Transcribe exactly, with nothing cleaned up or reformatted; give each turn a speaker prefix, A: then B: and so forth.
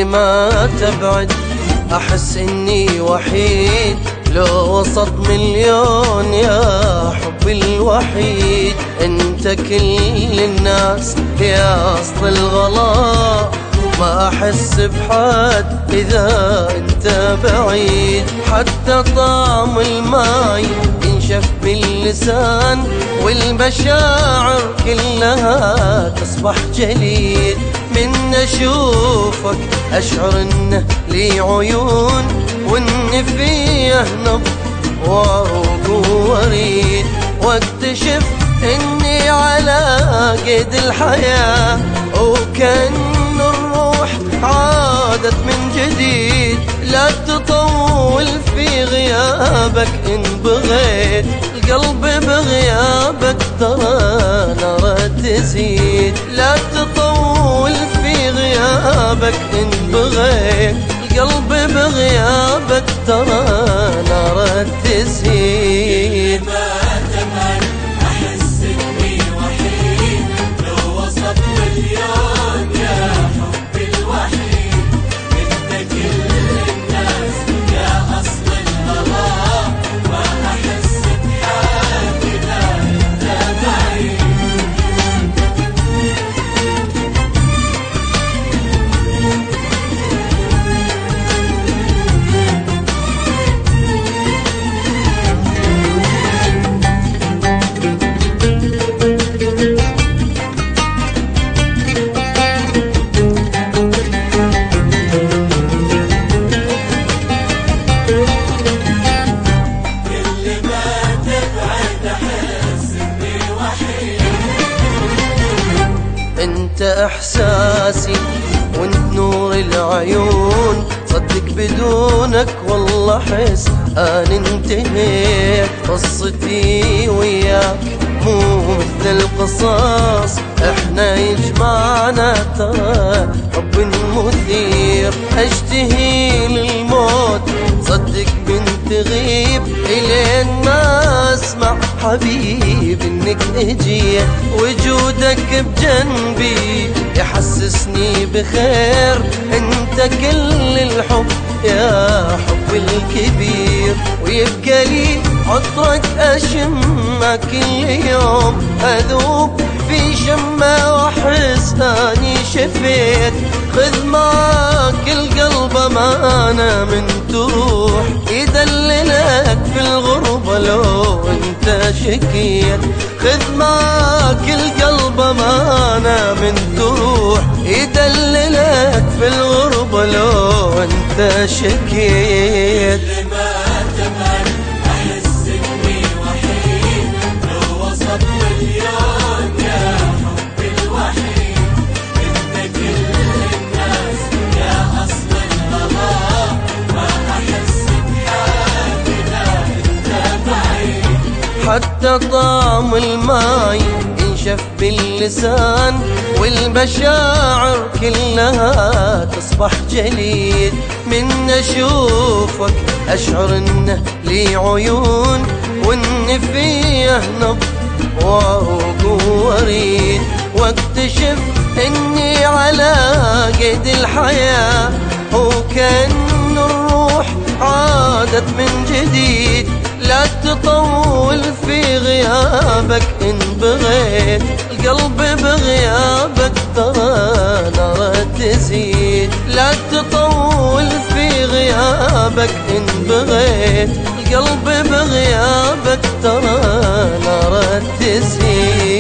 A: ما تبعد أحس إني وحيد، لو وسط مليون يا حبي الوحيد. انت كل الناس يا أصل الغلا، ما أحس بحد إذا أنت بعيد. حتى طعم الماي ينشف باللسان، والمشاعر كلها تصبح جليد. من أشوفك أشعر إنه لي عيون، وإن فيه نبض وعروق ووريد. واكتشف إني على قيد الحياة، وكأن الروح عادت من جديد. لا تطول في غيابك إن بغيت، القلب بغيابك ترى نار تزيد. لا تطول في غيابك إن بغيت، القلب بغيابك ترى نار تزيد.
B: أحس إني وحيد، لو وسط مليون يا حبي الوحيد. انت كل الناس يا أصل الهوى، ما أحس بحال إذا أنت بعيد.
A: انت احساسي وانت نور العيون، صدق بدونك والله احس انا انتهيت. قصتي وياك مو مثل القصاص، احنا يجمعنا ترى حب مثير. اشتهي للموت صدق بنت غيب، الين ما اسمع حبيب انك اجيت. وجودك بجنبي يحسسني بخير، انت كل الحب يا حب الكبير. ويبقى لي عطرك اشمه كل يوم، اذوب في شمه واحس اني شفيت. خذ معاك القلب امانه من تروح، يدللك في الغربه لو انت شكيت. خذ معاك القلب امانه من تروح، يدللك في الغربه لو انت شكيت.
B: أحس إني وحيد، لو وسط مليون يا حبي الوحيد. انت كل الناس يا أصل الهوى، ما أحس بحال إذا أنت بعيد.
A: حتى طعم الماي ينشف باللسان، والمشاعر كلها تصبح جليد. من أشوفك أشعر إنه لي عيون، وإن فيه نبض وعروق ووريد. واكتشف إني على قيد الحياة، وكأن الروح عادت من جديد. لا تطول في غيابك إن بغيت، القلب بغيابك ترى نار تزيد. لا تطول في غيابك إن بغيت، القلب بغيابك ترى نار تزيد.